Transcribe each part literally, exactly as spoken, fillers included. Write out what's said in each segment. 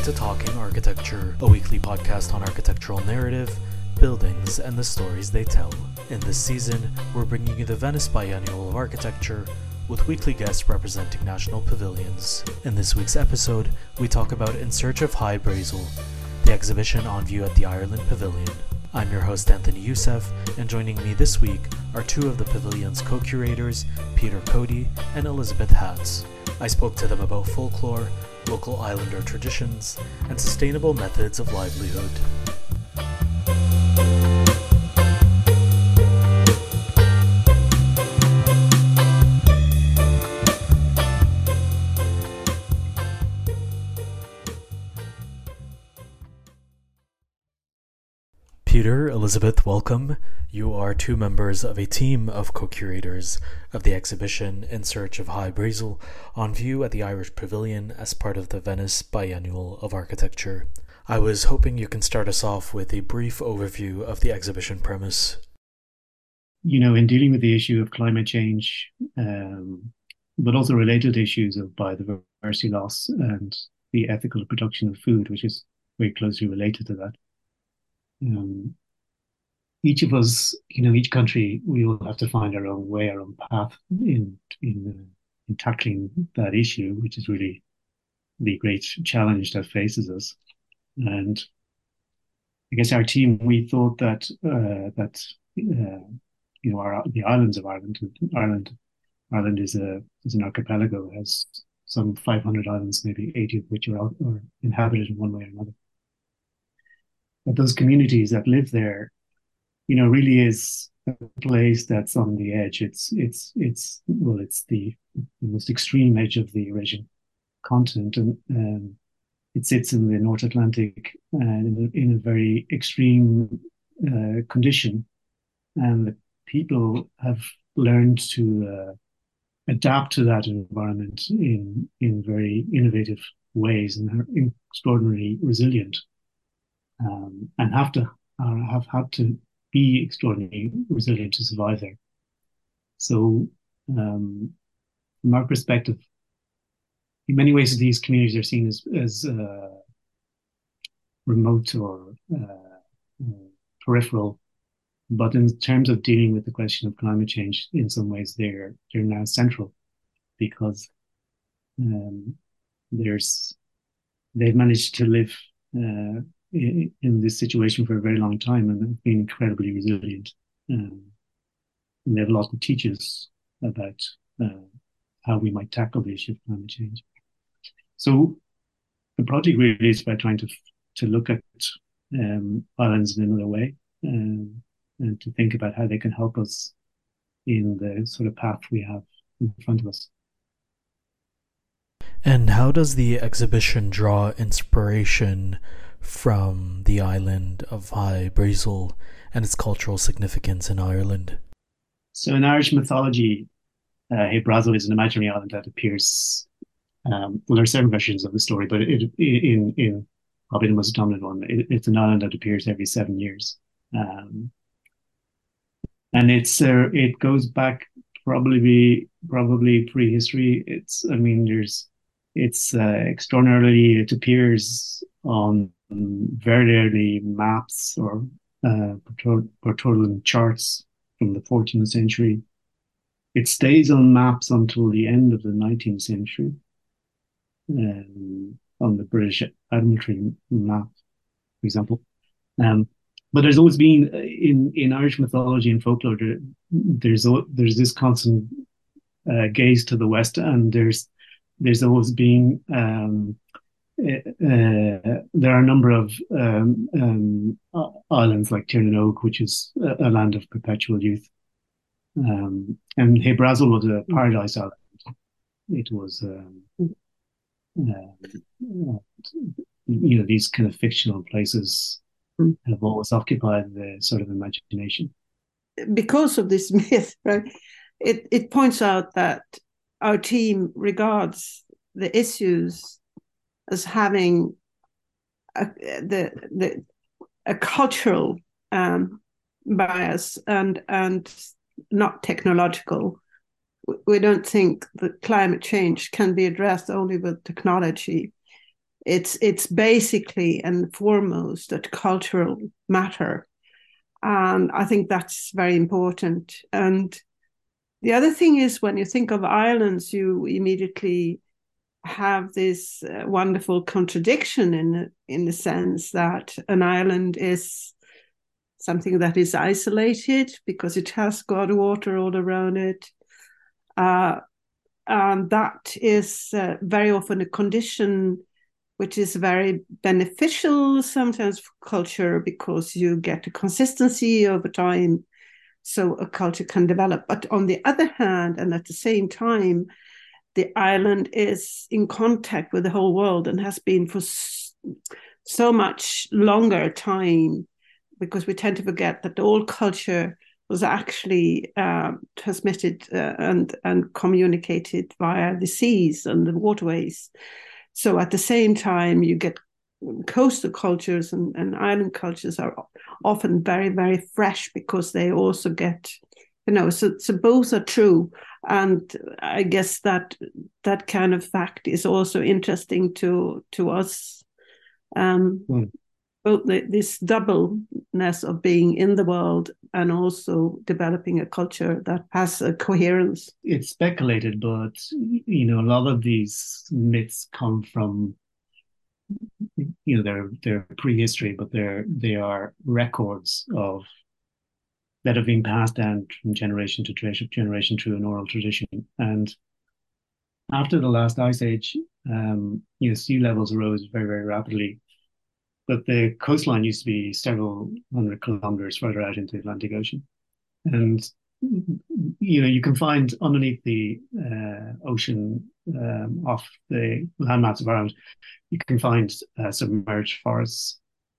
to Talking Architecture, a weekly podcast on architectural narrative, buildings, and the stories they tell. In this season, we're bringing you the Venice Biennial of Architecture, with weekly guests representing national pavilions. In this week's episode, we talk about In Search of High Brazel, the exhibition on view at the Ireland Pavilion. I'm your host Anthony Youssef, and joining me this week are two of the pavilion's co-curators, Peter Cody and Elizabeth Hatz. I spoke to them about folklore, local islander traditions, and sustainable methods of livelihood. Peter, Elizabeth, welcome. You are two members of a team of co-curators of the exhibition In Search of High Brazel on view at the Irish Pavilion as part of the Venice Biennial of Architecture. I was hoping you can start us off with a brief overview of the exhibition premise. You know, in dealing with the issue of climate change, um, but also related issues of biodiversity loss and the ethical production of food, which is very closely related to that. Um, each of us, you know, each country, we will have to find our own way, our own path in in, uh, in tackling that issue, which is really the great challenge that faces us. And I guess our team, we thought that uh, that uh, you know, our the islands of Ireland, Ireland, Ireland is a is an archipelago, has some five hundred islands, maybe eighty of which are, out, are inhabited in one way or another. But those communities that live there, you know, really is a place that's on the edge. It's it's it's well, it's the, the most extreme edge of the Eurasian continent, and um, it sits in the North Atlantic and in, in a very extreme uh, condition, and the people have learned to uh, adapt to that environment in in very innovative ways and are extraordinarily resilient, um, and have to uh, have had to be extraordinarily resilient to survive there. So, um, from our perspective, in many ways, these communities are seen as as uh, remote or uh, uh, peripheral, but in terms of dealing with the question of climate change, in some ways, they're they're now central because um, there's they've managed to live uh, in, in this situation for a very long time and have been incredibly resilient. Um, and they have a lot to teach us about uh, how we might tackle the issue of climate change. So the project really is about trying to to look at um, islands in another way, um, and to think about how they can help us in the sort of path we have in front of us. And how does the exhibition draw inspiration from the island of High Brazel and its cultural significance in Ireland? So in Irish mythology, uh, High Brazel is an imaginary island that appears. Um, well, there are several versions of the story, but it, in in probably the most dominant one, it, it's an island that appears every seven years, um, and it's uh, it goes back probably probably prehistory. It's I mean, there's it's uh, extraordinarily. It appears on very early maps or uh, Portolan charts from the fourteenth century. It stays on maps until the end of the nineteenth century. Um, on the British Admiralty map, for example. Um, but there's always been in, in Irish mythology and folklore, there, there's there's this constant uh, gaze to the west, and there's there's always been um, uh, there are a number of um, um, islands like Tiernan Og, which is a, a land of perpetual youth, um, and High Brazel was a paradise island. It was. Um, Uh, you know, these kind of fictional places have always occupied the sort of imagination. Because of this myth, right, it, it points out that our team regards the issues as having a, the, the, a cultural um, bias and, and not technological. We don't think that climate change can be addressed only with technology. It's it's basically and foremost a cultural matter. And I think that's very important. And the other thing is, when you think of islands, you immediately have this uh, wonderful contradiction in in the sense that an island is something that is isolated because it has got water all around it. Uh, and that is uh, very often a condition which is very beneficial sometimes for culture because you get a consistency over time, so a culture can develop. But on the other hand, and at the same time, the island is in contact with the whole world and has been for so much longer time, because we tend to forget that all culture was actually uh, transmitted uh, and, and communicated via the seas and the waterways. So at the same time, you get coastal cultures and, and island cultures are often very, very fresh because they also get, you know, so, so both are true. And I guess that that kind of fact is also interesting to, to us. Um, mm. Both the, this doubleness of being in the world and also developing a culture that has a coherence. It's speculated, but you know, a lot of these myths come from, you know, they're they're prehistory, but they're they are records of that have been passed down from generation to generation through an oral tradition. And after the last ice age, um, you know, sea levels rose very, very rapidly. But the coastline used to be several hundred kilometers further out into the Atlantic Ocean. And, you know, you can find underneath the uh, ocean, um, off the landmass of Ireland, you can find uh, submerged forests.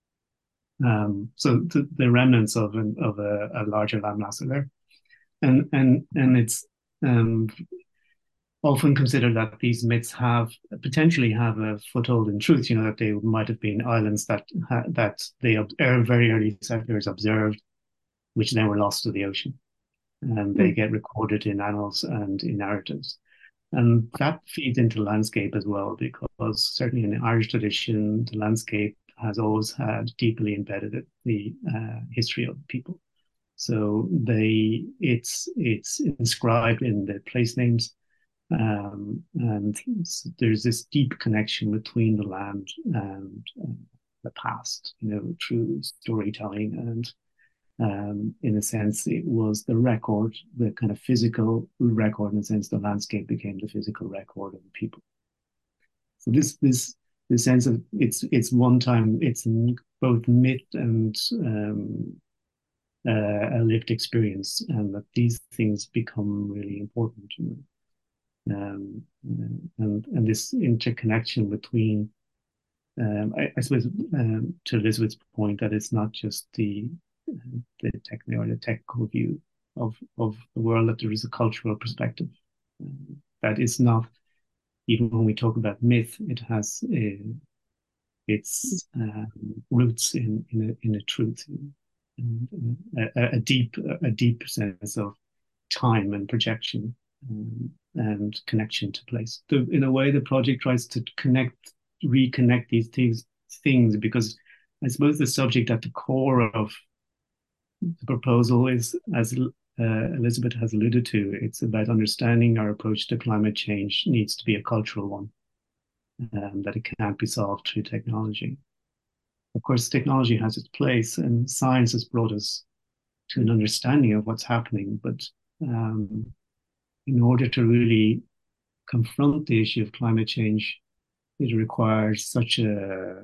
Um, so the, the remnants of an, of a, a larger landmass are there. And, and, and it's um, often consider that these myths have potentially have a foothold in truth. You know, that they might have been islands that that they very early settlers observed, which then were lost to the ocean, and they mm. get recorded in annals and in narratives, and that feeds into landscape as well, because certainly in the Irish tradition, the landscape has always had deeply embedded the uh, history of the people. So they it's it's inscribed in the place names. Um, and there's this deep connection between the land and uh, the past, you know, through storytelling. And um, in a sense, it was the record, the kind of physical record, in a sense, the landscape became the physical record of the people. So this, this, this sense of it's, it's one time, it's both myth and um, uh, a lived experience, and that these things become really important, you know. Um, and and this interconnection between, um, I, I suppose, um, to Elizabeth's point, that it's not just the the techno or the technical view of of the world, that there is a cultural perspective. Um, that is not, even when we talk about myth, it has a, its um, roots in in a, in a truth, and a, a deep a deep sense of time and projection. Um, and connection to place. The, in a way, the project tries to connect, reconnect these things, things, because I suppose the subject at the core of the proposal is, as uh, Elizabeth has alluded to, it's about understanding our approach to climate change needs to be a cultural one, um, that it can't be solved through technology. Of course, technology has its place, and science has brought us to an understanding of what's happening, but um, in order to really confront the issue of climate change, it requires such a,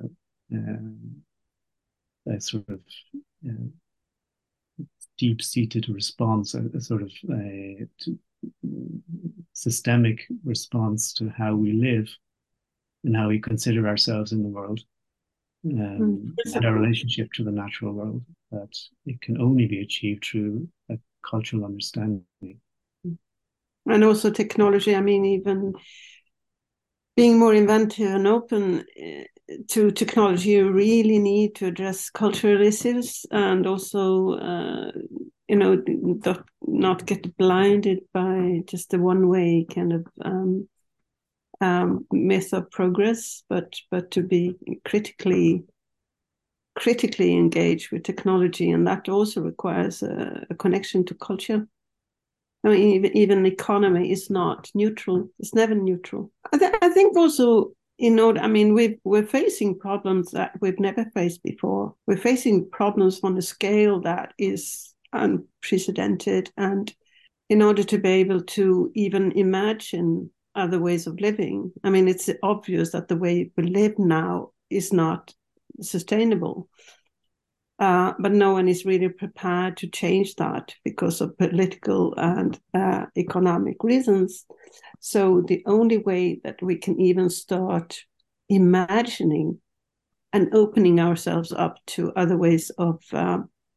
a, a sort of uh, deep-seated response, a, a sort of a, to, systemic response to how we live and how we consider ourselves in the world, um, mm. and our relationship to the natural world, that it can only be achieved through a cultural understanding. And also technology. I mean, even being more inventive and open to technology, you really need to address cultural issues, and also, uh, you know, not get blinded by just a one-way kind of um, um, myth of progress, but but to be critically critically engaged with technology, and that also requires a, a connection to culture. I mean, even, even economy is not neutral. It's never neutral. I, th- I think also, you know, I mean, we've, we're facing problems that we've never faced before. We're facing problems on a scale that is unprecedented. And in order to be able to even imagine other ways of living, I mean, it's obvious that the way we live now is not sustainable. Uh, but no one is really prepared to change that because of political and uh, economic reasons. So the only way that we can even start imagining and opening ourselves up to other ways of uh,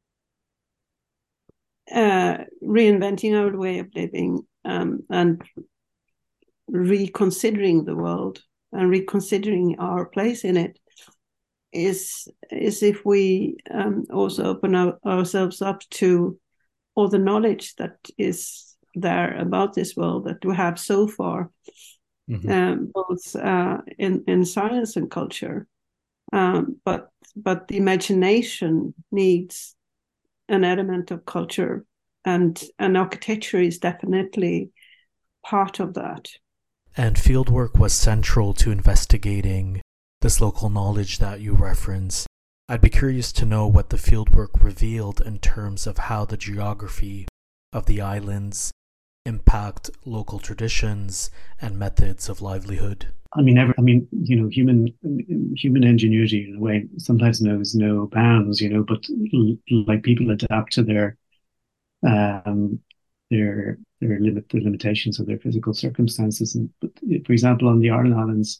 uh, reinventing our way of living um, and reconsidering the world and reconsidering our place in it is is if we um, also open our, ourselves up to all the knowledge that is there about this world that we have so far, mm-hmm. um, both uh, in in science and culture. Um, but but the imagination needs an element of culture, and and architecture is definitely part of that. And fieldwork was central to investigating this local knowledge that you reference. I'd be curious to know what the fieldwork revealed in terms of how the geography of the islands impact local traditions and methods of livelihood. I mean, every, I mean, you know, human human ingenuity in a way sometimes knows no bounds, you know, but like people adapt to their um their their limit the limitations of their physical circumstances. And but for example, on the Aran Islands,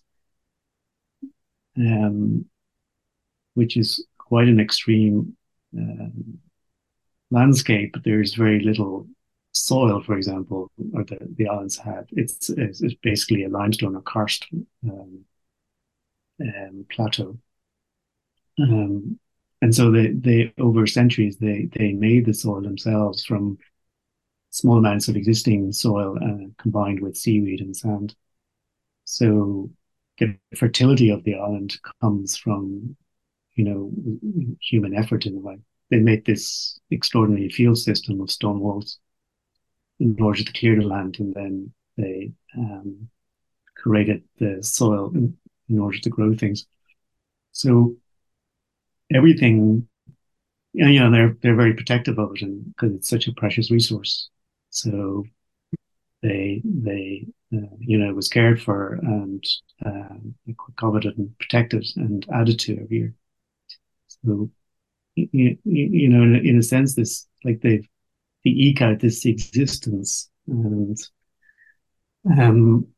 um, which is quite an extreme um, landscape, there's very little soil, for example, or the, the islands had. It's, it's, it's basically a limestone or karst um, um, plateau. Um, and so they, they, over centuries, they, they made the soil themselves from small amounts of existing soil uh, combined with seaweed and sand. So the fertility of the island comes from, you know, human effort in a way. They made this extraordinary field system of stone walls in order to clear the land, and then they um, created the soil in, in order to grow things. So everything, you know, they're they're very protective of it, and because it's such a precious resource. So they they uh, you know, it was cared for and um, coveted and protected and added to every year. So you, you know, in a, in a sense, this like they've they eke out this existence and um,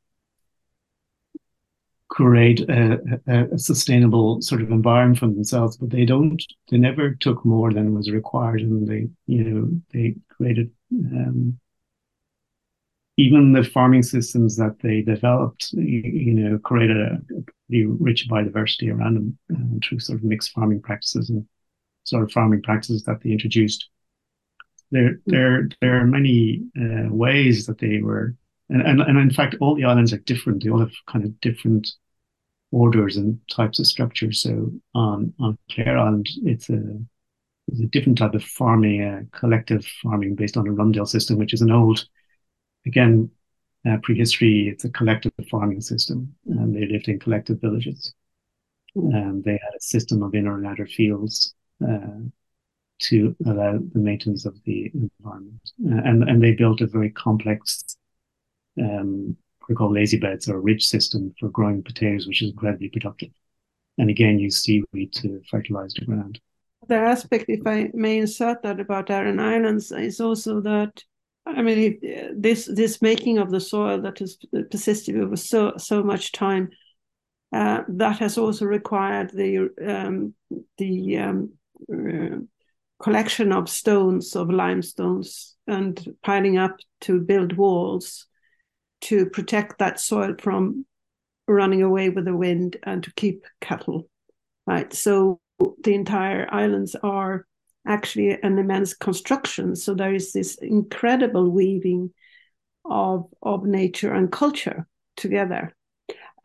create a, a, a sustainable sort of environment for themselves, but they don't. They never took more than was required, and they, you know, they created. Um, even the farming systems that they developed, you, you know, created a, a pretty rich biodiversity around them uh, through sort of mixed farming practices and sort of farming practices that they introduced. There, there, there are many uh, ways that they were, and, and and in fact, all the islands are different. They all have kind of different orders and types of structures. So on on Clare Island, it's a it's a different type of farming, uh, collective farming based on a rundale system, which is an old, again, uh, prehistory. It's a collective farming system, and they lived in collective villages. And they had a system of inner and outer fields. Uh, to allow the maintenance of the environment. Uh, and, and they built a very complex, um, what are called lazy beds or ridge system for growing potatoes, which is incredibly productive. And again, use seaweed to fertilize the ground. The aspect, if I may insert that about Aran Islands, is also that, I mean, this this making of the soil that has persisted over so, so much time, uh, that has also required the, um, the, um, uh, collection of stones, of limestones, and piling up to build walls to protect that soil from running away with the wind and to keep cattle, right? So the entire islands are actually an immense construction. So there is this incredible weaving of, of nature and culture together.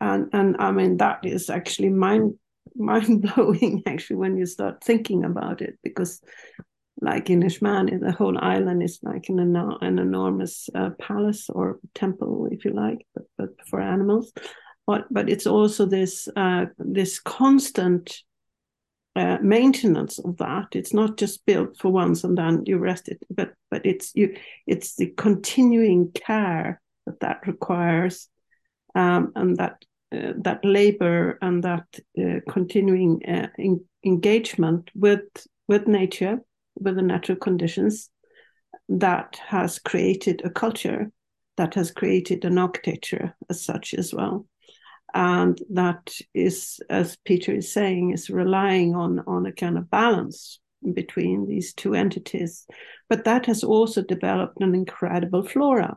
And and I mean that is actually mind mind blowing actually when you start thinking about it, because like in Ishmani, the whole island is like an, an enormous uh, palace or temple, if you like, but, but for animals. But but it's also this uh, this constant uh, maintenance of that. It's not just built for once and then you rest it, but but it's you it's the continuing care that that requires, um, and that uh, that labor and that uh, continuing uh, in, engagement with with nature, with the natural conditions, that has created a culture, that has created an architecture as such as well. And that is, as Peter is saying, is relying on, on a kind of balance between these two entities. But that has also developed an incredible flora.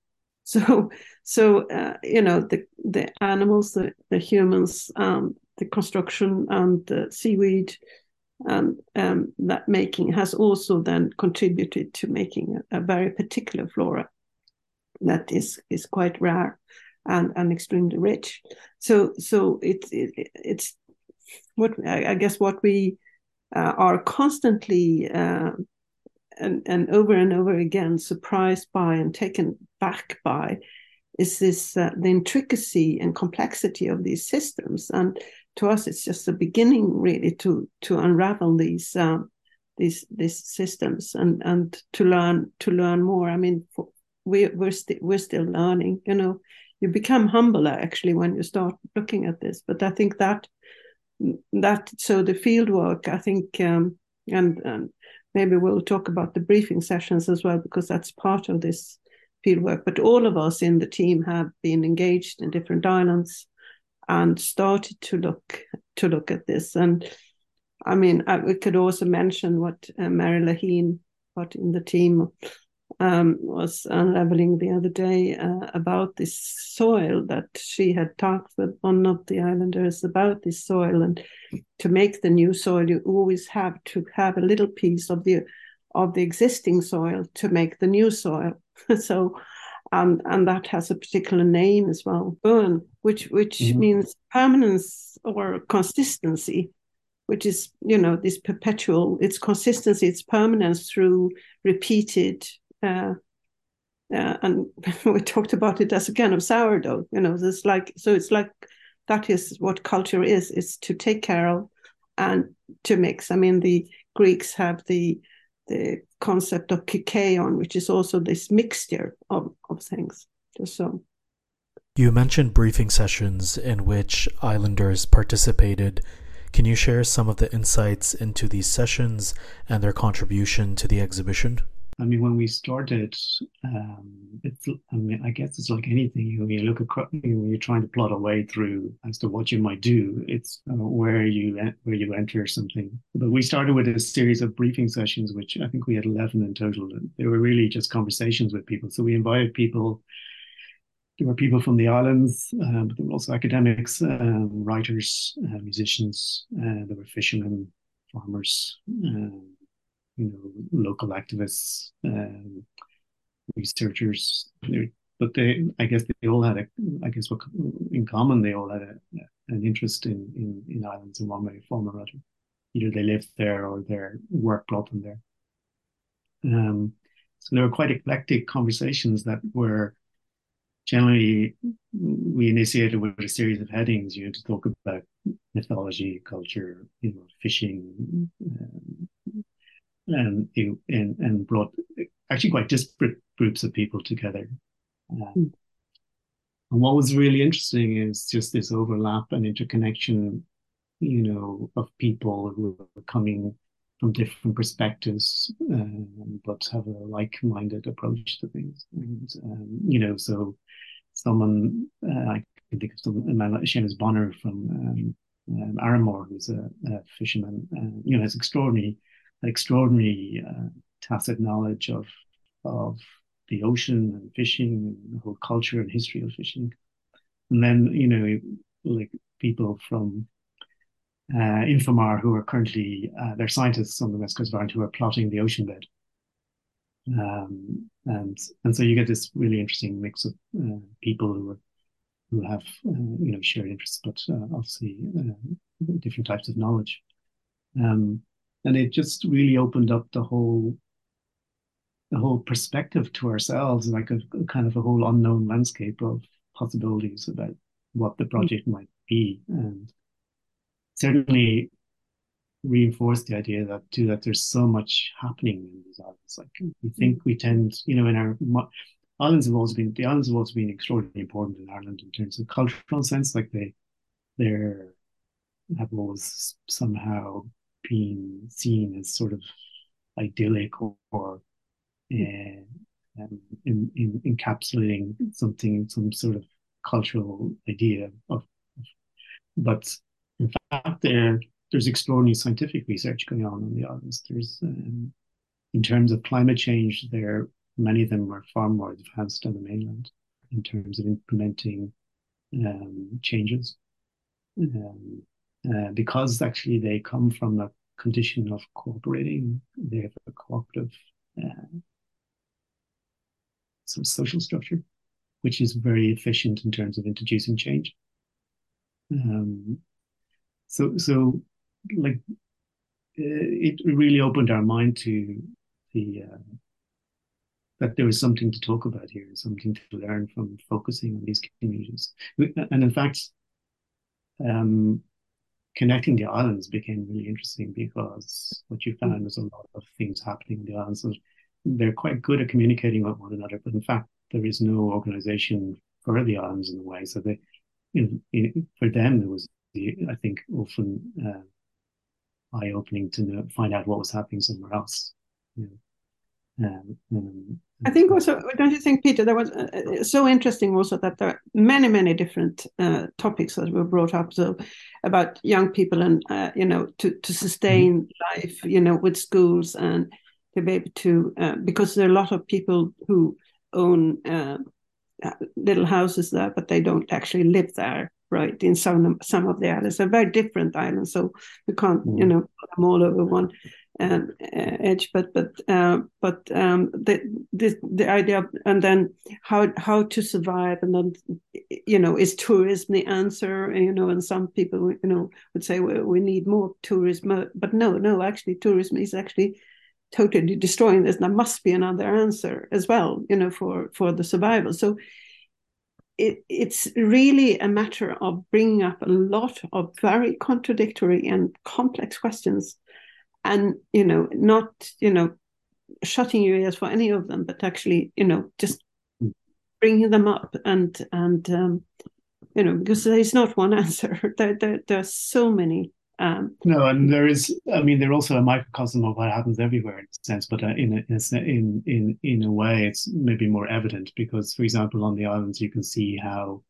So, so uh, you know, the, the animals, the, the humans, um, the construction and the seaweed, and um, that making has also then contributed to making a, a very particular flora that is is quite rare and, and extremely rich. So so it's it, it's what I, I guess what we uh, are constantly uh, and and over and over again surprised by and taken back by is this uh, the intricacy and complexity of these systems. And to us, it's just the beginning, really, to to unravel these um, these these systems and and to learn to learn more. I mean, for, we we're still we're still learning. You know, you become humbler actually when you start looking at this. But I think that that so the field work, I think, um, and and maybe we'll talk about the briefing sessions as well, because that's part of this fieldwork. But all of us in the team have been engaged in different islands and started to look to look at this. And I mean, I, we could also mention what uh, Mary Laheen, what in the team um, was unraveling the other day uh, about this soil, that she had talked with one of the islanders about this soil. And to make the new soil, you always have to have a little piece of the of the existing soil to make the new soil. So, um, and that has a particular name as well, burn, which which mm-hmm. means permanence or consistency, which is, you know, this perpetual, its consistency, its permanence through repeated, uh, uh, and we talked about it as a kind of sourdough, you know, it's like, so it's like, that is what culture is, is to take care of and to mix. I mean, the Greeks have the the concept of kykeon, which is also this mixture of, of things. Just so. You mentioned briefing sessions in which islanders participated. Can you share some of the insights into these sessions and their contribution to the exhibition? I mean, when we started, um, it's, I mean, I guess it's like anything. You know, when you look across, when you're trying to plot a way through as to what you might do, it's uh, where you where you enter something. But we started with a series of briefing sessions, which I think we had eleven in total. And they were really just conversations with people. So we invited people. There were people from the islands, uh, but there were also academics, um, writers, uh, musicians. Uh, there were fishermen, farmers. Um, you know, local activists, um, researchers, but they, I guess they all had a, I guess what in common, they all had a, an interest in, in, in islands in one way, form or other. Either they lived there or their work brought them there. Um, so there were quite eclectic conversations that were generally, we initiated with a series of headings, you know, to talk about mythology, culture, you know, fishing, um, and, and and brought actually quite disparate groups of people together. Uh, mm. And what was really interesting is just this overlap and interconnection, you know, of people who are coming from different perspectives, um, but have a like-minded approach to things. And, um, you know, so someone, uh, I can think of someone, Seamus Bonner from um, um, Arramore, who's a, a fisherman, uh, you know, has extraordinary extraordinary uh, tacit knowledge of of the ocean and fishing and the whole culture and history of fishing. And then, you know, like people from uh, Infomar who are currently, uh, they're scientists on the West Coast of Ireland who are plotting the ocean bed. Um, and and so you get this really interesting mix of uh, people who are who have uh, you know shared interests, but uh, obviously uh, different types of knowledge. Um, and it just really opened up the whole the whole perspective to ourselves, like a, a kind of a whole unknown landscape of possibilities about what the project might be, and certainly reinforced the idea that too that there's so much happening in these islands. Like we think we tend, you know, in our islands have always been the islands have always been extraordinarily important in Ireland in terms of cultural sense. Like they they're have always somehow been seen as sort of idyllic or, or uh, um, in, in encapsulating something, some sort of cultural idea of. But in fact, there there's extraordinary scientific research going on on the islands. There's, um, in terms of climate change, there many of them are far more advanced on the mainland in terms of implementing um, changes, um, uh, because actually they come from a condition of cooperating. They have a cooperative uh, sort of social structure, which is very efficient in terms of introducing change. Um, so, so like it really opened our mind to the uh, that there was something to talk about here, something to learn from focusing on these communities. And in fact, um, connecting the islands became really interesting because what you found was a lot of things happening in the islands. So they're quite good at communicating with one another, but in fact, there is no organization for the islands in a way. So they, in, in, for them, it was, the, I think, often uh, eye-opening to know, find out what was happening somewhere else. You know? um, um, I think also, don't you think, Peter, there was uh, so interesting also that there are many, many different uh, topics that were brought up. So about young people and, uh, you know, to, to sustain mm-hmm. life, you know, with schools and to be able to, uh, because there are a lot of people who own uh, little houses there, but they don't actually live there, right? In some, some of the islands. They're very different islands, so we can't, mm-hmm. you know, put them all over one um, edge, but but uh, but um, the, the the idea of, and then how how to survive, and then you know, is tourism the answer? You know, and some people you know would say, well, we need more tourism, but no, no, actually, tourism is actually totally destroying this. There must be another answer as well, you know, for for the survival. So it it's really a matter of bringing up a lot of very contradictory and complex questions. And, you know, not, you know, shutting your ears for any of them, but actually, you know, just bringing them up and, and um, you know, because there's not one answer. There, there, there are so many. Um, no, and there is, I mean, they're also a microcosm of what happens everywhere in a sense, but uh, in, a, in, in, in a way, it's maybe more evident because, for example, on the islands, you can see how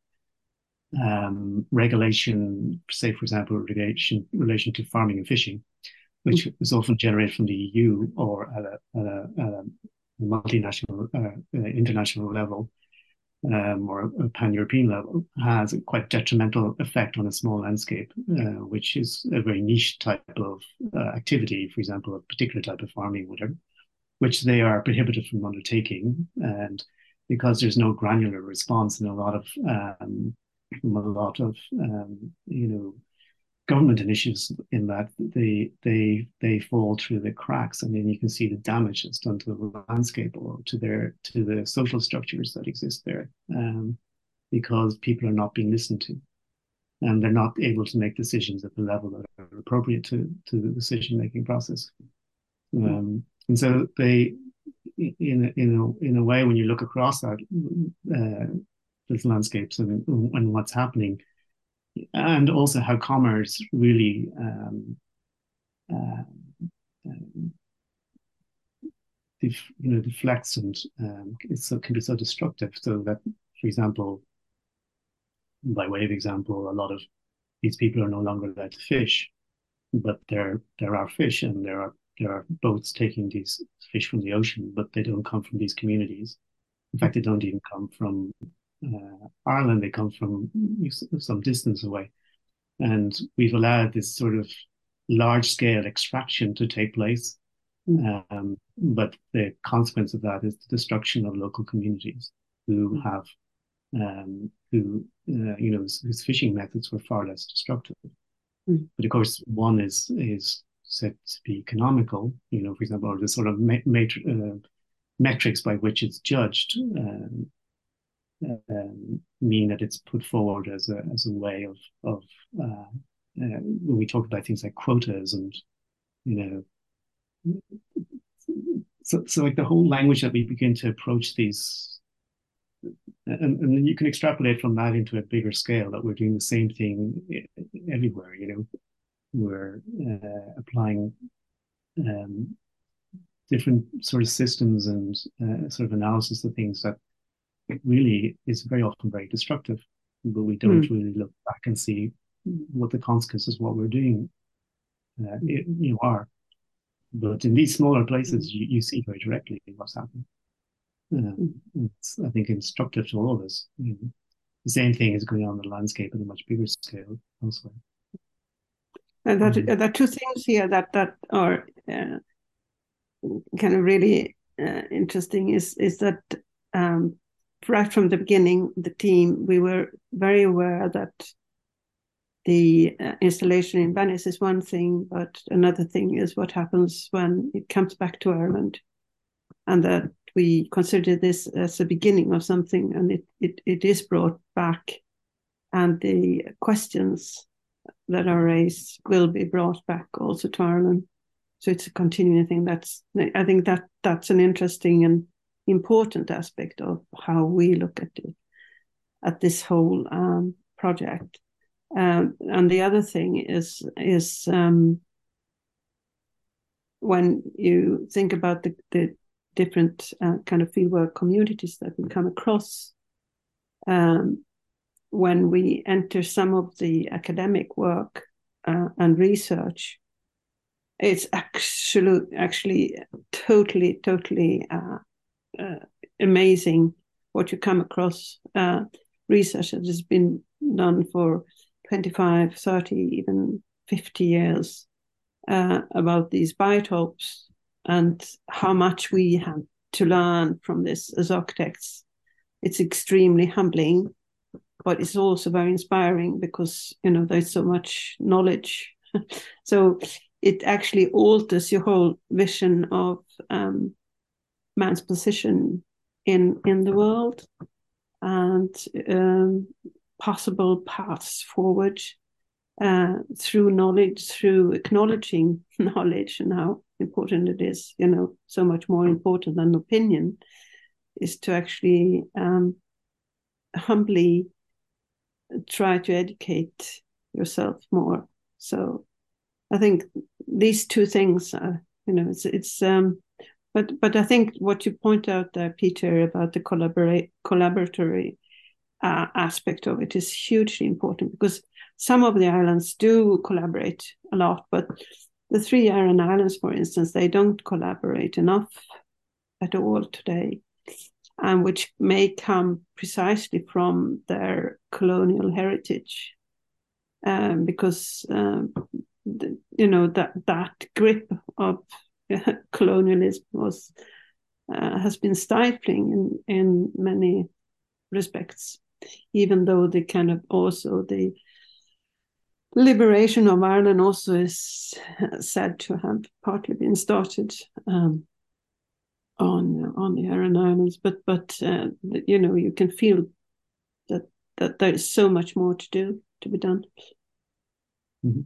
um, regulation, say, for example, relation, relation to farming and fishing, which is often generated from the E U or at a, at a, at a multinational, uh, uh, international level, um, or a pan-European level, has a quite detrimental effect on a small landscape, uh, which is a very niche type of uh, activity, for example, a particular type of farming, whatever, which they are prohibited from undertaking. And because there's no granular response and a lot of, um, from a lot of, um, you know, government initiatives in that they they they fall through the cracks, and then you can see the damage that's done to the landscape or to their to the social structures that exist there, um, because people are not being listened to, and they're not able to make decisions at the level that are appropriate to to the decision making process. Um, and so they, in a, in a in a way, when you look across that uh, those landscapes and and what's happening. And also how commerce really um, uh, um, def, you know, deflects and um, it's so, can be so destructive. So that, for example, by way of example, a lot of these people are no longer allowed to fish, but there there are fish and there are there are boats taking these fish from the ocean, but they don't come from these communities. In fact, they don't even come from uh, Ireland. They come from some distance away. And we've allowed this sort of large-scale extraction to take place. Um, but the consequence of that is the destruction of local communities who have um, who, uh, you know, whose, whose fishing methods were far less destructive. Mm. But of course, one is is said to be economical, you know, for example, or the sort of matri- uh, metrics by which it's judged um, um, mean that it's put forward as a as a way of of uh, uh, when we talk about things like quotas and you know, so so like the whole language that we begin to approach these, and, and then you can extrapolate from that into a bigger scale that we're doing the same thing everywhere. You know, we're uh, applying um, different sort of systems and uh, sort of analysis of things that really is very often very destructive, but we don't Mm. really look back and see what the consequences of what we're doing uh, it, you know, are. But in these smaller places, you, you see very directly what's happening. Um, it's, I think, instructive to all of us. You know, the same thing is going on in the landscape at a much bigger scale elsewhere. And that Mm. there are two things here that that are uh, kind of really uh, interesting. Is is that um, right from the beginning, the team we were very aware that the uh, installation in Venice is one thing, but another thing is what happens when it comes back to Ireland, and that we consider this as a beginning of something, and it it, it is brought back, and the questions that are raised will be brought back also to Ireland. So it's a continuing thing. That's I think that that's an interesting and important aspect of how we look at it, at this whole um, project. Um, and the other thing is is um, when you think about the, the different uh, kind of fieldwork communities that we come across, um, when we enter some of the academic work uh, and research, it's actually actually totally totally uh, uh, amazing what you come across. Uh, research that has been done for twenty-five, thirty, even fifty years uh, about these biotopes and how much we have to learn from this as architects. It's extremely humbling, but it's also very inspiring because, you know, there's so much knowledge. So it actually alters your whole vision of um, man's position in in the world and um, possible paths forward uh, through knowledge, through acknowledging knowledge and how important it is, you know, so much more important than opinion, is to actually um, humbly try to educate yourself more. So I think these two things are, you know, it's, it's um, but but I think what you point out there, Peter, about the collaborate collaboratory uh, aspect of it is hugely important, because some of the islands do collaborate a lot, but the three Aran Islands, for instance, they don't collaborate enough at all today, and which may come precisely from their colonial heritage, um, because um, the, you know that that grip of uh, colonialism was uh, has been stifling in in many respects, even though the kind of also the liberation of Ireland also is said to have partly been started um, on on the Aran Islands, but but uh, you know, you can feel that that there is so much more to do, to be done. Mm-hmm.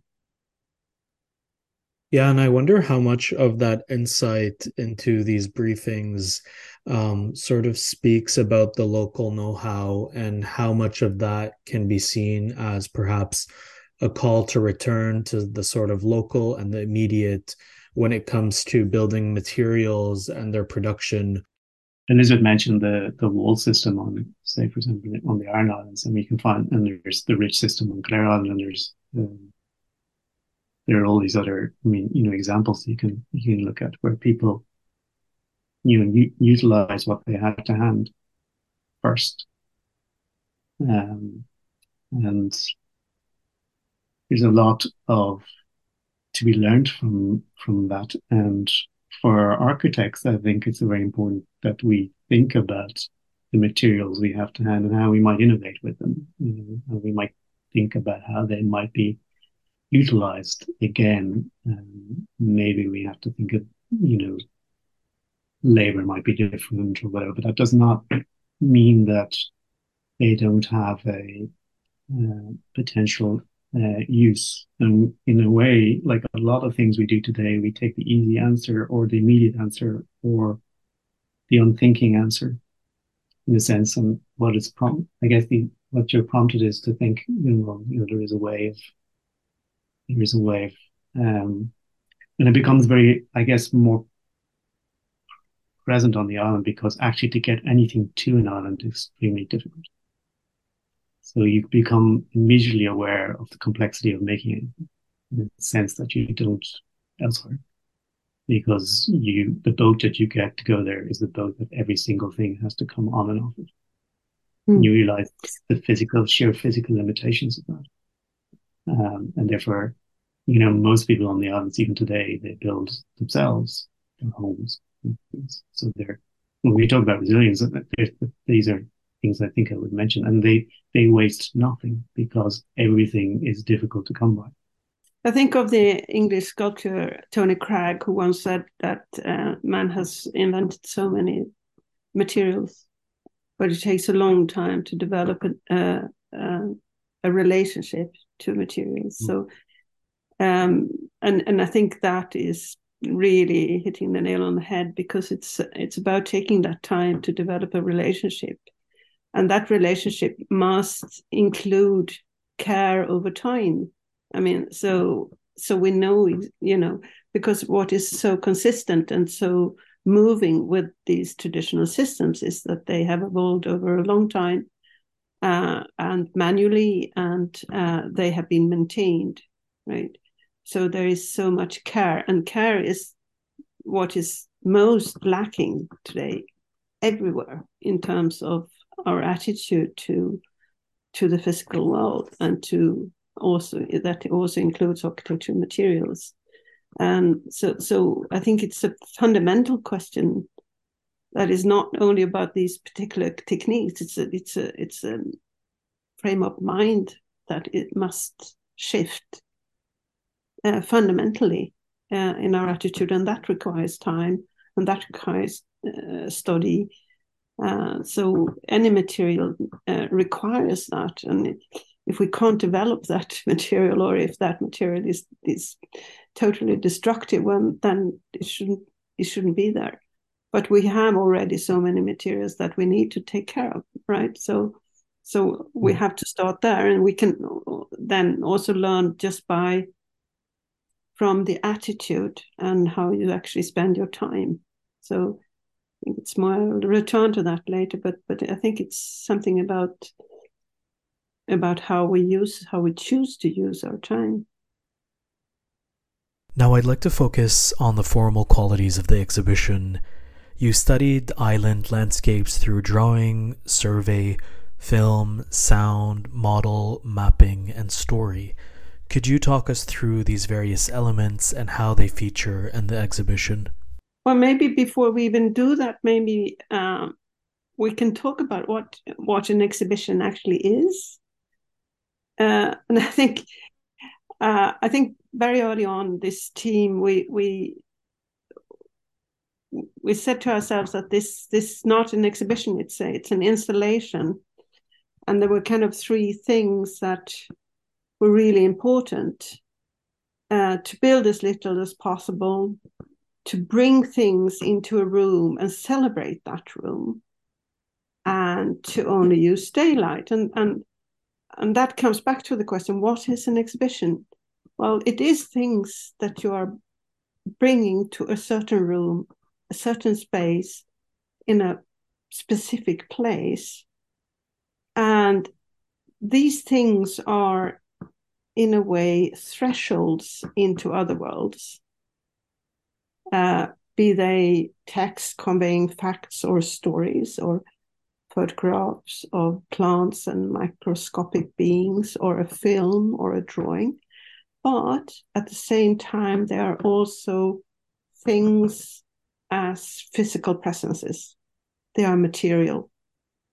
Yeah, and I wonder how much of that insight into these briefings um, sort of speaks about the local know-how, and how much of that can be seen as perhaps a call to return to the sort of local and the immediate when it comes to building materials and their production. Elizabeth mentioned the the wall system on, say, for example, on the Aran Islands, and we can find, and there's the ridge system on Clare Island, and there's um, there are all these other, I mean, you know, examples you can you can look at where people, you know, u- utilize what they had to hand first, um, and there's a lot of to be learned from from that. And for architects, I think it's very important that we think about the materials we have to hand and how we might innovate with them. You know, and we might think about how they might be utilized again. Um, maybe we have to think of, you know, labor might be different or whatever, but that does not mean that they don't have a uh, potential uh, use. And in a way, like a lot of things we do today, we take the easy answer or the immediate answer or the unthinking answer, in a sense. And what is prompt, I guess, the what you're prompted is to think, you know, you know, there is a way of, there is a way of, um, and it becomes very, I guess, more present on the island because actually to get anything to an island is extremely difficult. So you become immediately aware of the complexity of making it in the sense that you don't elsewhere. Because you the boat that you get to go there is the boat that every single thing has to come on and off it. Mm. You realize the physical, sheer physical limitations of that. Um, and therefore, you know, most people on the islands, even today, they build themselves their homes. So they're, when we talk about resilience, these are things I think I would mention, and they, they waste nothing because everything is difficult to come by. I think of the English sculptor Tony Cragg, who once said that uh, man has invented so many materials, but it takes a long time to develop a, uh, uh, a relationship to materials. Mm. So, um, and and I think that is really hitting the nail on the head, because it's it's about taking that time to develop a relationship, and that relationship must include care over time. I mean, so so we know, you know, because what is so consistent and so moving with these traditional systems is that they have evolved over a long time uh, and manually, and uh, they have been maintained, right? So there is so much care, and care is what is most lacking today everywhere in terms of our attitude to to the physical world, and to also that also includes architectural materials. And so so I think it's a fundamental question that is not only about these particular techniques, it's a it's a it's a frame of mind that it must shift uh, fundamentally uh, in our attitude, and that requires time, and that requires uh, study. Uh, so any material uh, requires that, and it, if we can't develop that material, or if that material is is totally destructive, well, then it shouldn't it shouldn't be there. But we have already so many materials that we need to take care of, right? So so we have to start there, and we can then also learn just by from the attitude and how you actually spend your time. So I think it's more, I'll return to that later, but but I think it's something about about how we use, how we choose to use our time. Now I'd like to focus on the formal qualities of the exhibition. You studied island landscapes through drawing, survey, film, sound, model, mapping, and story. Could you talk us through these various elements and how they feature in the exhibition? Well, maybe before we even do that, maybe um, we can talk about what what an exhibition actually is. Uh, and I think uh, I think very early on, this team we we we said to ourselves that this this is not an exhibition; it's a, it's an installation, and there were kind of three things that were really important uh, to build as little as possible, to bring things into a room and celebrate that room, and to only use daylight. And, and, and that comes back to the question, what is an exhibition? Well, it is things that you are bringing to a certain room, a certain space, in a specific place. And these things are, in a way, thresholds into other worlds. Uh, be they text conveying facts or stories, or photographs of plants and microscopic beings, or a film or a drawing. But at the same time, they are also things as physical presences. They are material.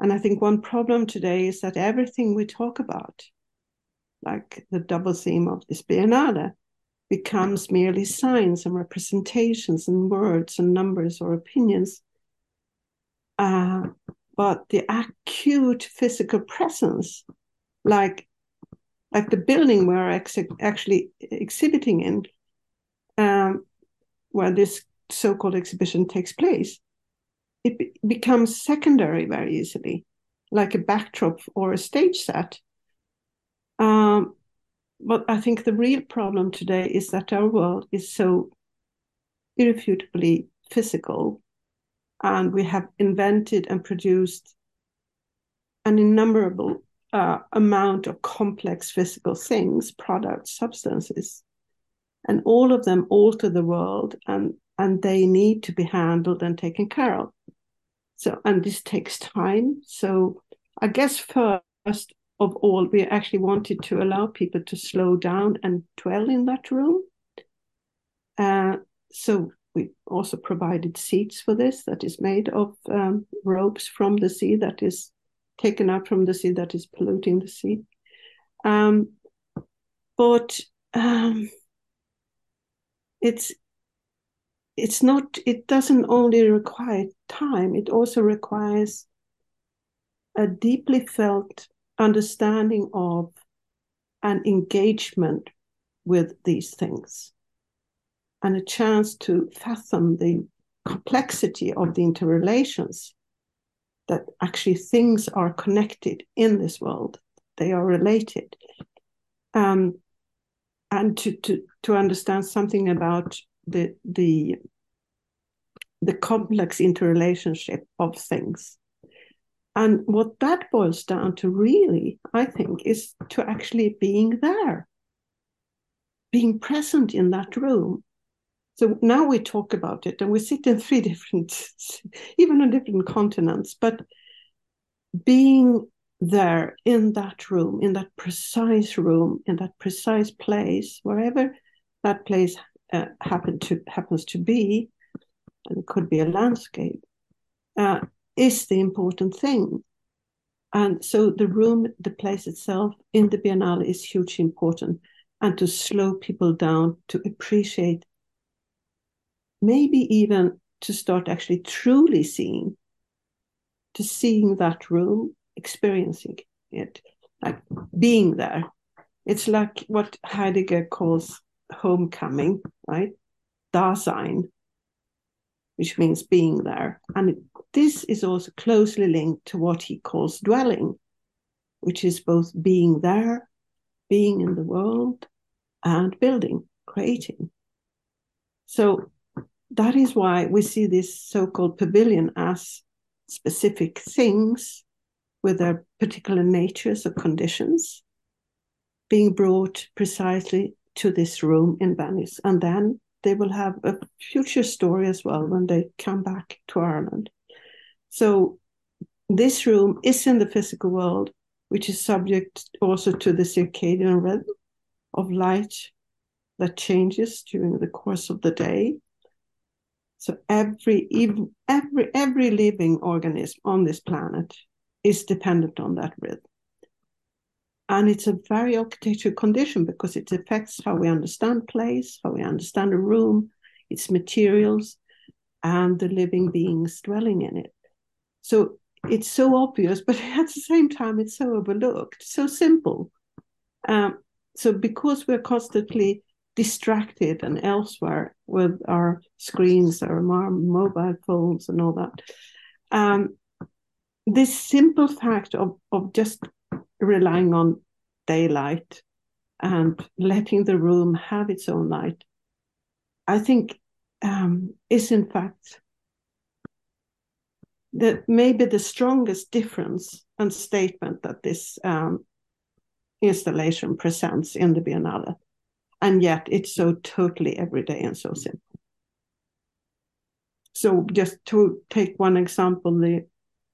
And I think one problem today is that everything we talk about, like the double theme of this Biennale, becomes merely signs and representations and words and numbers or opinions. Uh, but the acute physical presence, like, like the building we're ex- actually exhibiting in, um, where this so-called exhibition takes place, it be- becomes secondary very easily, like a backdrop or a stage set. Um, but I think the real problem today is that our world is so irrefutably physical, and we have invented and produced an innumerable uh, amount of complex physical things, products, substances, and all of them alter the world, and, and they need to be handled and taken care of. So, and this takes time. So I guess first of all, we actually wanted to allow people to slow down and dwell in that room. Uh, so we also provided seats for this that is made of um, ropes from the sea that is taken out from the sea that is polluting the sea. Um, but um, it's it's not, it doesn't only require time, it also requires a deeply felt understanding of and engagement with these things, and a chance to fathom the complexity of the interrelations, that actually things are connected in this world, they are related, um, and to, to, to understand something about the, the, the complex interrelationship of things. And what that boils down to really, I think, is to actually being there, being present in that room. So now we talk about it and we sit in three different, even on different continents, but being there in that room, in that precise room, in that precise place, wherever that place uh, happen to, happens to be, and it could be a landscape, uh, is the important thing. And so the room, the place itself in the Biennale is hugely important, and to slow people down, to appreciate, maybe even to start actually truly seeing, to seeing that room, experiencing it, like being there. It's like what Heidegger calls homecoming, right? Dasein, which means being there. And this is also closely linked to what he calls dwelling, which is both being there, being in the world, and building, creating. So that is why we see this so-called pavilion as specific things with their particular natures or conditions being brought precisely to this room in Venice. And then they will have a future story as well when they come back to Ireland. So this room is in the physical world, which is subject also to the circadian rhythm of light that changes during the course of the day. So every, even, every, every living organism on this planet is dependent on that rhythm. And it's a very architectural condition because it affects how we understand place, how we understand a room, its materials, and the living beings dwelling in it. So it's so obvious, but at the same time, it's so overlooked, so simple. Um, so because we're constantly distracted and elsewhere with our screens, our mobile phones and all that, um, this simple fact of, of just relying on daylight and letting the room have its own light, I think um, is in fact the, maybe the strongest difference and statement that this um, installation presents in the Biennale. And yet it's so totally everyday and so simple. So just to take one example, the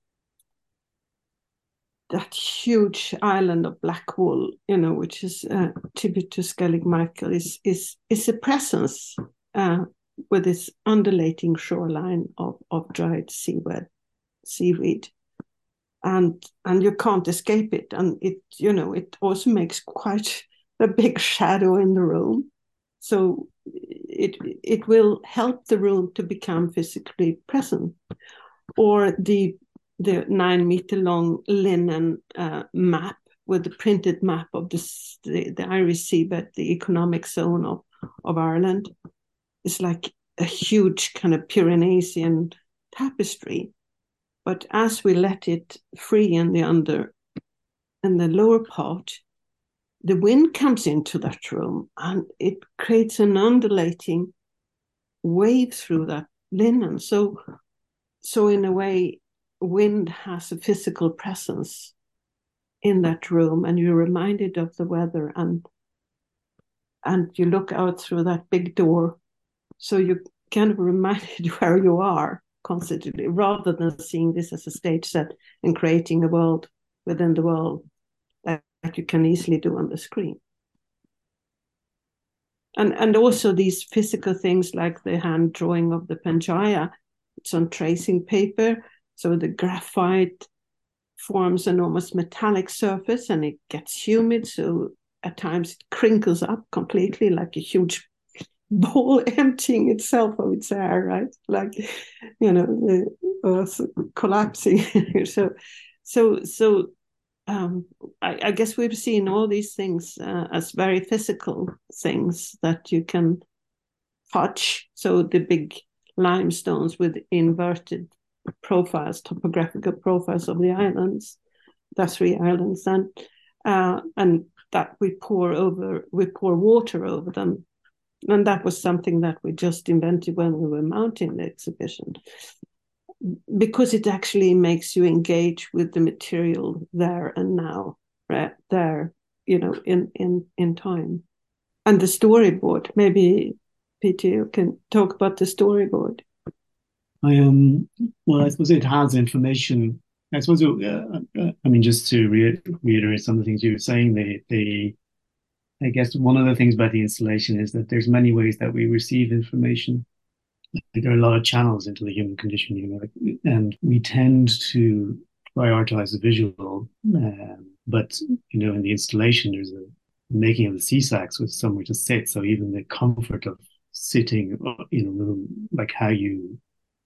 that huge island of black wool, you know, which is uh, tribute to Skellig Michael, is is is a presence uh, with its undulating shoreline of, of dried seaweed, seaweed. and and you can't escape it. And it, you know, it also makes quite a big shadow in the room. So it it will help the room to become physically present. Or the the nine meter long linen uh, map with the printed map of this, the, the Irish seabed, the economic zone of, of Ireland. It's like a huge kind of Pyrenean tapestry. But as we let it free in the under, in the lower part, the wind comes into that room and it creates an undulating wave through that linen. So, so in a way, wind has a physical presence in that room, and you're reminded of the weather, and and you look out through that big door, so you kind of reminded where you are constantly, rather than seeing this as a stage set and creating a world within the world that, that you can easily do on the screen. And and also these physical things like the hand drawing of the Panchaya, it's on tracing paper, so the graphite forms an almost metallic surface and it gets humid, so at times it crinkles up completely like a huge bowl emptying itself of its air, right? Like, you know, the earth collapsing. so so so um, I, I guess we've seen all these things uh, as very physical things that you can touch. So the big limestones with inverted profiles, topographical profiles of the islands, the three islands, and uh, and that we pour over, we pour water over them, and that was something that we just invented when we were mounting the exhibition, because it actually makes you engage with the material there and now, right there, you know, in in in time. And the storyboard, maybe Peter, you can talk about the storyboard. I um well, I suppose it has information. I suppose it, uh, uh, I mean, just to re- reiterate some of the things you were saying, they they I guess one of the things about the installation is that there's many ways that we receive information. Like, there are a lot of channels into the human condition, you know, like, and we tend to prioritize the visual. Um, but you know, in the installation, there's a making of the C SACs with somewhere to sit. So even the comfort of sitting in a room, like how you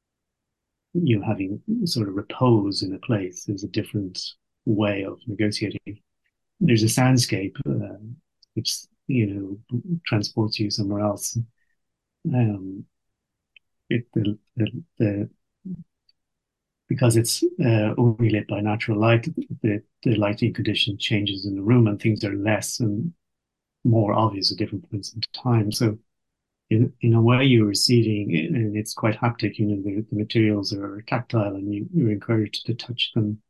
you know, having sort of repose in a place is a different way of negotiating. There's a soundscape, uh, which, you know, transports you somewhere else. Um, it the, the, the because it's uh, only lit by natural light, the, the lighting condition changes in the room and things are less and more obvious at different points in time. So in, in a way, you're receiving, and it's quite haptic, you know, the, the materials are tactile and you, you're encouraged to touch them.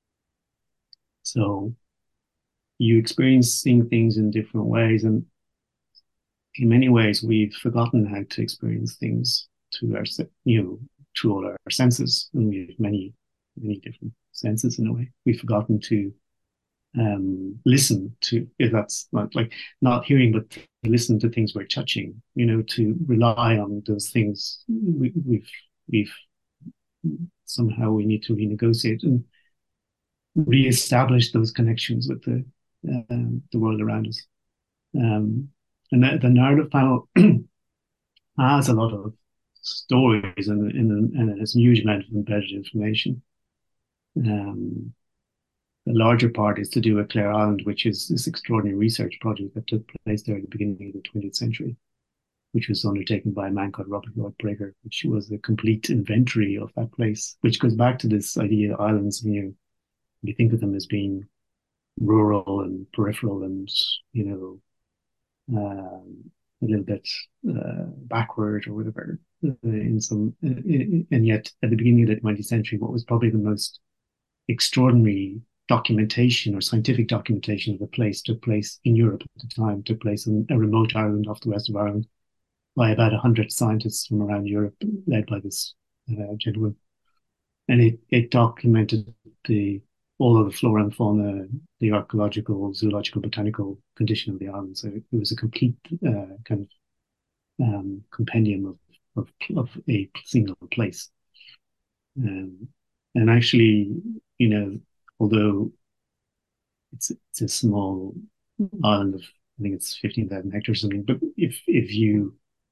So you experience seeing things in different ways. And in many ways, we've forgotten how to experience things to our, you know, through all our senses. And we have many, many different senses in a way. We've forgotten to um, listen to, if that's not like not hearing, but to listen to things we're touching, you know, to rely on those things. We, we've, we've somehow we need to renegotiate and reestablish those connections with the, um, the world around us. Um, and the, the narrative panel has a lot of stories and, and, and it has a huge amount of embedded information. Um, the larger part is to do with Clare Island, which is this extraordinary research project that took place there at the beginning of the twentieth century, which was undertaken by a man called Robert Lloyd Brager, which was a complete inventory of that place, which goes back to this idea of islands. When you, you think of them as being rural and peripheral and, you know, um, a little bit uh, backward or whatever uh, in some, uh, and yet at the beginning of the twentieth century, what was probably the most extraordinary documentation or scientific documentation of the place took place in Europe at the time, took place on a remote island off the west of Ireland by about a hundred scientists from around Europe, led by this uh, gentleman. And it, it documented the all of the flora and fauna, the archaeological, zoological, botanical condition of the island. So it was a complete uh, kind of um, compendium of, of, of a single place. Um, and actually, you know, although it's it's a small island of, I think it's fifteen thousand hectares or something. But if if you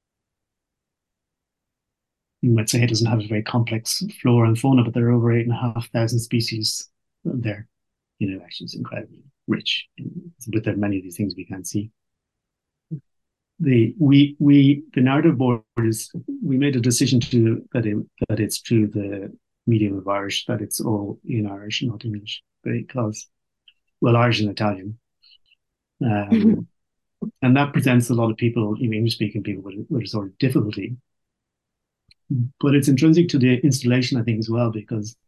you might say it doesn't have a very complex flora and fauna, but there are over eight and a half thousand species there. You know, actually, it's incredibly rich. But there are many of these things we can't see. The we we the narrative board is, we made a decision to that it that it's through the medium of Irish, that it's all in Irish, not English, because, well, Irish and Italian. Um, and that presents a lot of people, even English-speaking people, with, with a sort of difficulty. But it's intrinsic to the installation, I think, as well, because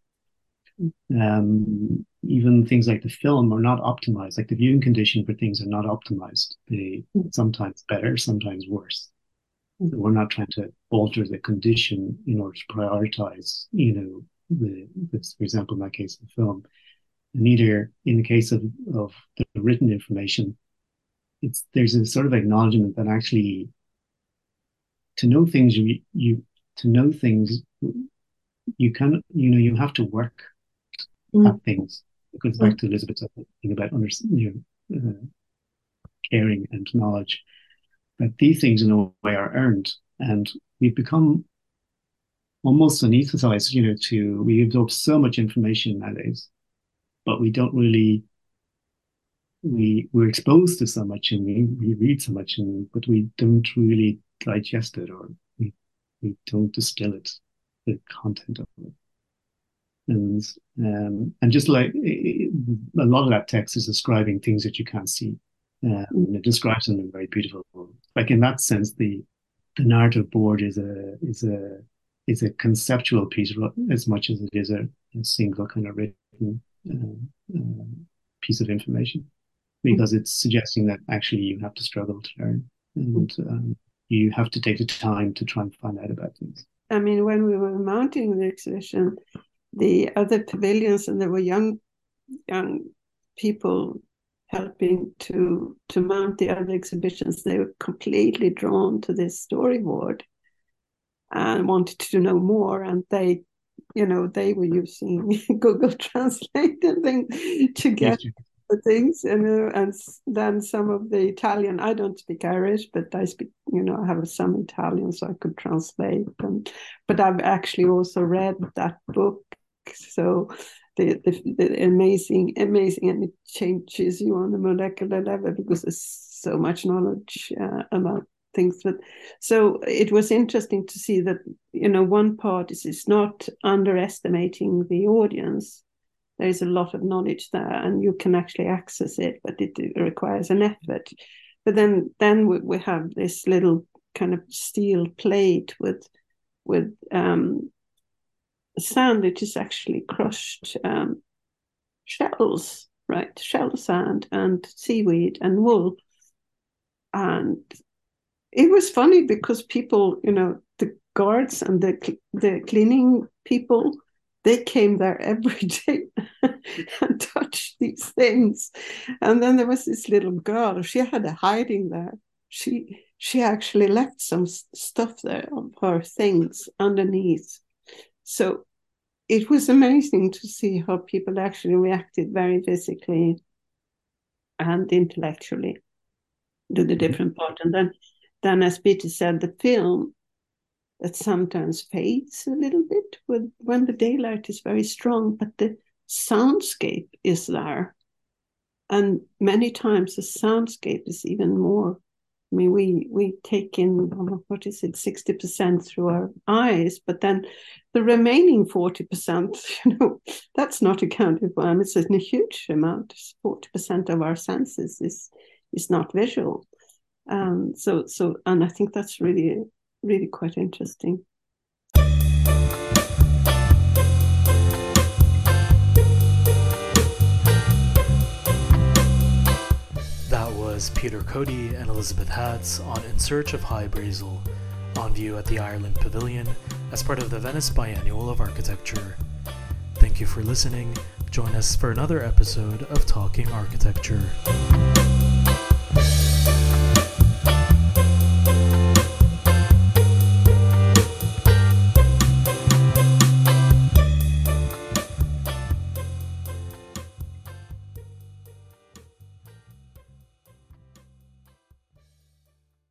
um, even things like the film are not optimized. Like the viewing condition for things are not optimized. They sometimes better, sometimes worse. So we're not trying to alter the condition in order to prioritize, you know, the, this, for example, in that case, the film. Neither in the case of, of the written information, it's there's a sort of acknowledgement that actually to know things you you to know things you can you know you have to work mm. at things. It goes back to Elizabeth's thing about under, you know, uh, caring and knowledge. That these things in a way are earned, and we've become almost anesthetized. You know, to we absorb so much information nowadays. But we don't really, we, we're exposed to so much and we, we read so much, and but we don't really digest it, or we, we don't distill it, the content of it. And, um, and just like it, a lot of that text is describing things that you can't see. Um, and it describes them in very beautiful, like in that sense, the, the narrative board is a, is a, is a conceptual piece as much as it is a, a single kind of written Uh, uh, piece of information, because it's suggesting that actually you have to struggle to learn, and um, you have to take the time to try and find out about things. I mean, when we were mounting the exhibition, the other pavilions, and there were young young people helping to to mount the other exhibitions, they were completely drawn to this storyboard and wanted to know more, and they you know, they were using Google Translate and things to get yes, the things, you know, and then some of the Italian, I don't speak Irish, but I speak, you know, I have some Italian, so I could translate them. But I've actually also read that book. So the, the, the amazing, amazing, and it changes you on a molecular level because there's so much knowledge uh, about things. But so it was interesting to see that, you know, one part is it's not underestimating the audience. There is a lot of knowledge there and you can actually access it, but it, it requires an effort. But then then we, we have this little kind of steel plate with with um, sand, which is actually crushed um, shells, right? Shell sand and seaweed and wool. And it was funny because people, you know, the guards and the the cleaning people, they came there every day and touched these things. And then there was this little girl, she had a hiding there. She she actually left some stuff there of her things underneath. So it was amazing to see how people actually reacted very physically and intellectually to the different part. And then Then, as Peter said, the film that sometimes fades a little bit with when the daylight is very strong, but the soundscape is there. And many times the soundscape is even more. I mean, we we take in, what is it, sixty percent through our eyes, but then the remaining forty percent, you know, that's not accounted for. I mean, it's a huge amount. forty percent of our senses is is not visual. Um, so, so, and I think that's really, really quite interesting. That was Peter Cody and Elizabeth Hatz on In Search of High Brazel, on view at the Ireland Pavilion as part of the Venice Biennial of Architecture. Thank you for listening. Join us for another episode of Talking Architecture.